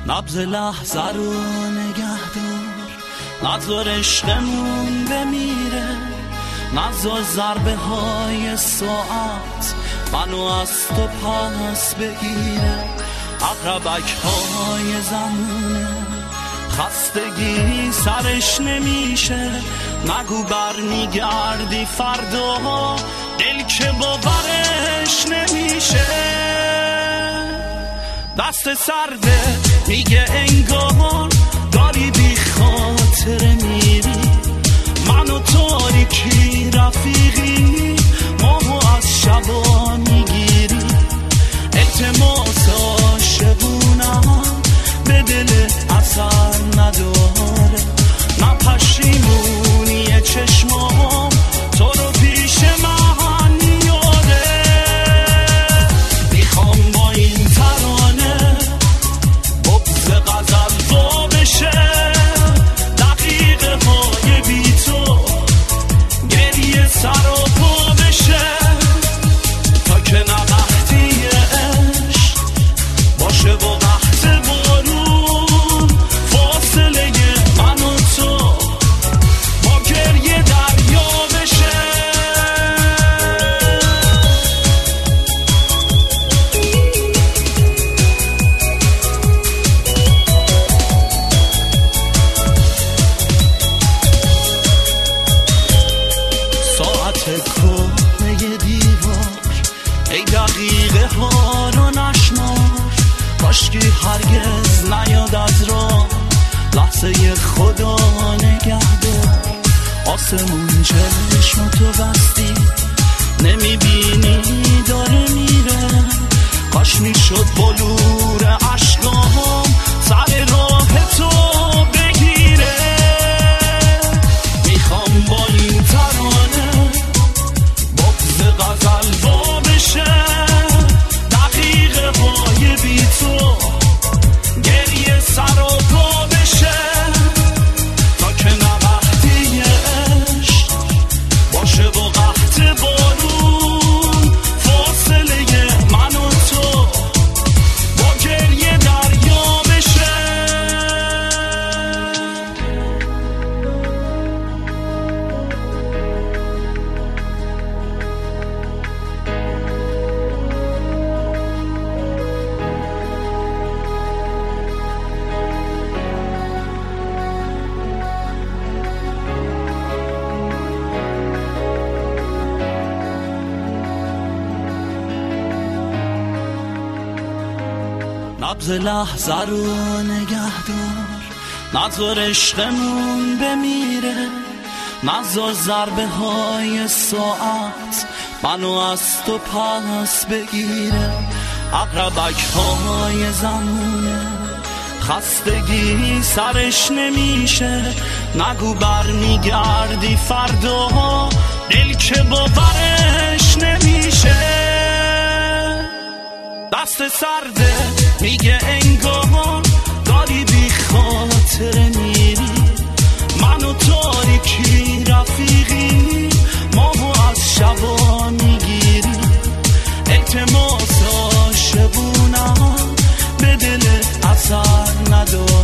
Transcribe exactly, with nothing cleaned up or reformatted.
نبض لحظه رو نگه دار، نذار عشقمون بمیره، نذار ضربه های ساعت منو از تو پس بگیره. عقربک های زمونه خستگی سرش نمیشه، نگو بر میگردی فردا دل که باورش نمیشه. دست سرده میگه انگار داری بی خاطر میری، من و تاریکی رفیقی ماهو از شبا میگیری. التماس عاشقونم به دل اثر نداره، من پشیمونی چشمام تو رو پیش من میاره. میخوام با این ترانه بغض غزل وا بشه، دقیقه های بی تو گریه سر و پا بشه، تا که نه وقتی عشق باشه و وقت بارون فاصله من و تو با گریه دریا بشه. ساعت کهنه دیوار ای دقیقه ها رو نشمار، کاشکی هرگز نیاد از راه لحظه خدا نگه دار. آسمون چشم تو بستی نمیبینی داره میره، کاش میشد بلور عشقام سر راه تو بگیره. میخوام با این ترانه بغض غزل وا بشه، دقیقه های بی تو گریه سر و پا بشه، تا که نه وقتی عشق باشه و قحط بارون فاصله من و تو با گریه دریا بشه. نبض لحظه رو نگه دار، نذار عشقمون بمیره، نذار ضربه های ساعت منو از تو پس بگیره. عقربک های زمونه خستگی سرش نمیشه، نگو بر میگردی فردا دل که باورش نمیشه. دست سرده میگه انگار داری بی خاطر میری، من و تاریکی رفیقی ماهو از شبا میگیری. التماس عاشقونم به دل اثر نداره،